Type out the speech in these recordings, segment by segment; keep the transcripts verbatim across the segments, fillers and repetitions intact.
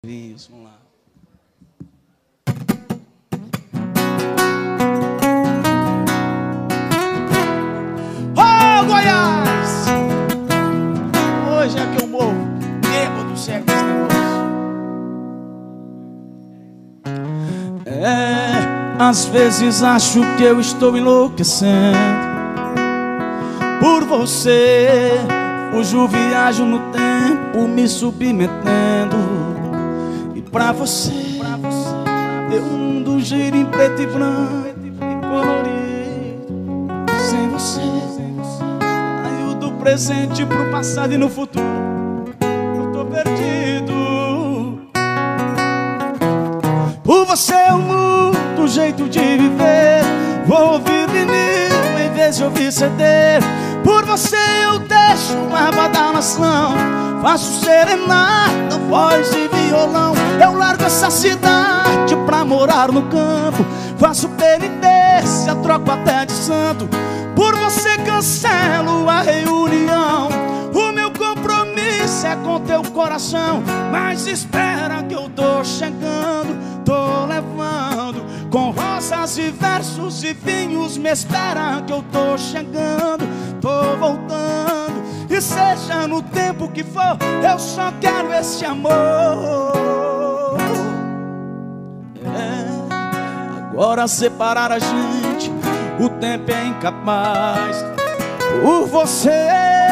Vamos lá. Ô, Goiás! Hoje é que eu morro bêbado, certo, esse negócio. É, às vezes acho que eu estou enlouquecendo por você. Fujo, viajo no tempo, me submetendo. Pra você, pra você, meu mundo gira em preto e branco e colorido. Sem você, sem você, saio do presente pro passado e no futuro eu tô perdido. Por você eu mudo o jeito de viver. Vou ouvir vinil em vez de ouvir C D. Por você eu deixo uma badalação, faço serenata, voz e violão. Eu largo essa cidade pra morar no campo, faço penitência, troco até de santo. Por você cancelo a reunião. O meu compromisso é com teu coração. Mas espera que eu tô chegando, tô levando com rosas e versos e vinhos. Me espera que eu tô chegando, tô voltando. E seja no tempo que for, eu só quero esse amor. É, agora separar a gente, o tempo é incapaz. Por você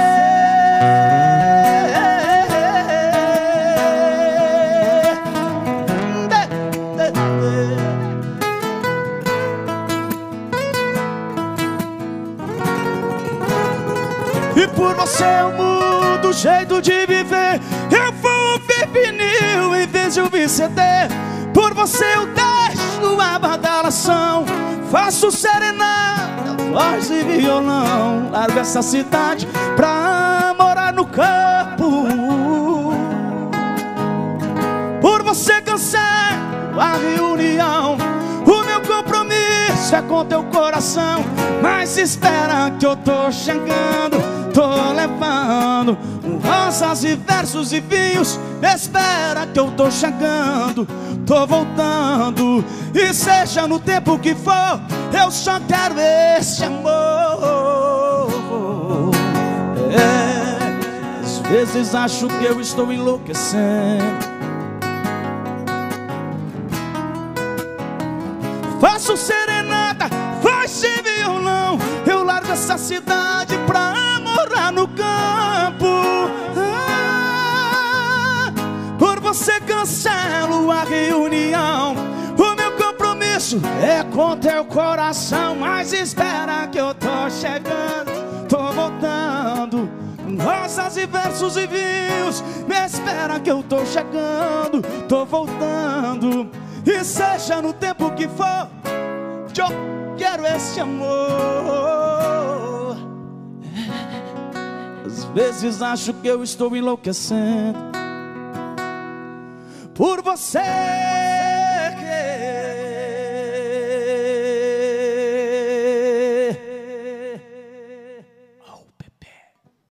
e por você eu mudo o jeito de viver. Eu vou ouvir vinil em vez de ouvir C D. Por você eu deixo a badalação, faço serenata, voz e violão. Largo essa cidade pra morar no campo. Por você cancelo a reunião. O meu compromisso é com teu coração. Mas espera que eu tô chegando, tô levando rosas e versos e vinhos. Espera que eu tô chegando, tô voltando. E seja no tempo que for, eu só quero esse amor. É, às vezes acho que eu estou enlouquecendo. Faço serenata, faz violão. Eu largo essa cidade pra morar no campo. Ah, por você cancelo a reunião. O meu compromisso é com teu coração. Mas espera que eu tô chegando, tô voltando. Rosas e versos e vinhos. Me espera que eu tô chegando, tô voltando. E seja no tempo que for, eu quero esse amor. Às vezes acho que eu estou enlouquecendo por você.